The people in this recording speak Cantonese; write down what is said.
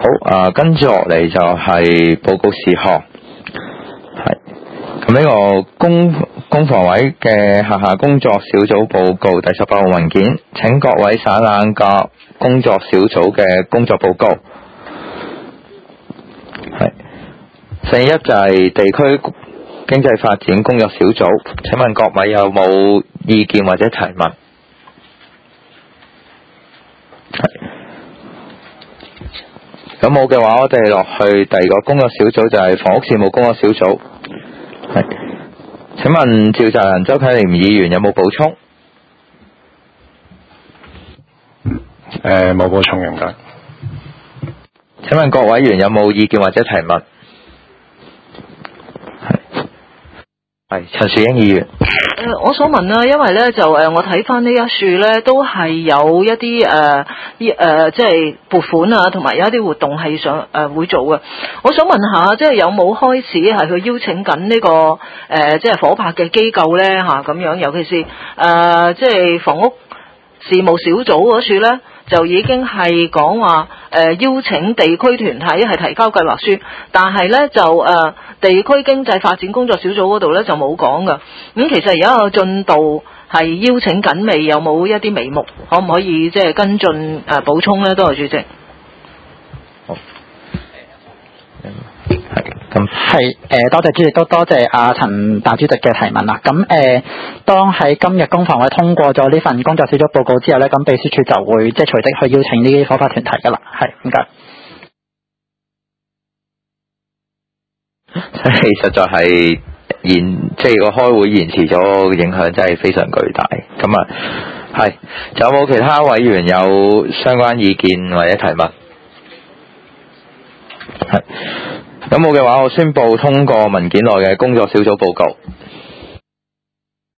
好，跟住落嚟就係報告事項。係咁呢個工房委嘅轄下工作小組報告第18號文件，請各位省覽嘅工作小組嘅工作報告。係4.1就係地區經濟發展工作小組，請問各位有冇意見或者提問？咁冇嘅話，我哋落去第二個工作小組就係房屋事務工作小組。係，請問召集人周啟廉議員有冇補充？ 冇補充，唔該。 請問各委員有冇意見或者提問？係陳樹英議員。 我想問啦，因為咧就我睇翻呢一樹咧，都係有一啲即係撥款啊，同埋有一啲活動係想會做嘅。我想問下，即係有冇開始係去邀請緊呢個即係火拍嘅機構咧嚇咁樣，尤其是即係房屋事務小組嗰處咧，就已經係講話邀請地區團體係提交計劃書，但係咧就地區經濟發展工作小組嗰度咧就冇講噶。咁其實而家個進度係邀請緊未？有冇一啲眉目？可唔可以即係跟進補充咧？多謝主席。 好。係多謝主席，都多謝陳大主席嘅提問啦。咁當喺今日工房委通過咗呢份工作小組報告之後咧，咁秘書處就會即係隨即去邀請呢啲火拍團體噶啦。係，唔該。 實在係即係個開會延遲咗，影響真係非常巨大。咁係，仲有冇其他委員有相關意見或者提問？係。咁冇嘅話，我宣布通過文件內嘅工作小組報告。